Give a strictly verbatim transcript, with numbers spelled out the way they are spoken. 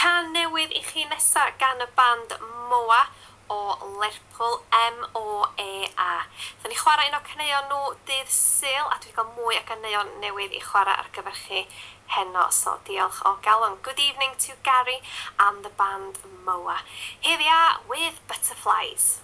Can newydd I chi nesa gan y band Moa o Lerpwl, M O A A. Da ni chwarae un o caneuon nhw dydd Sul a dwi wedi cael mwy o caneuon newydd I chwarae ar gyfer chi heno, so diolch o galon. Good evening to Gary and the band Moa. Here they are with Butterflies.